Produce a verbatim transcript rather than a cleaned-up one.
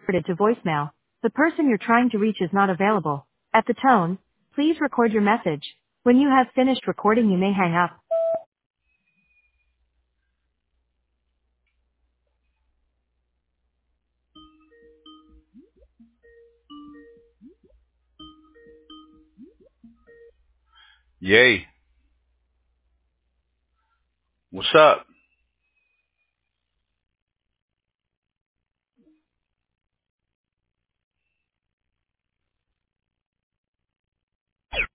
forwarded to voicemail. The person you're trying to reach is not available. At the tone, please record your message. When you have finished recording, you may hang up. Yay. What's up?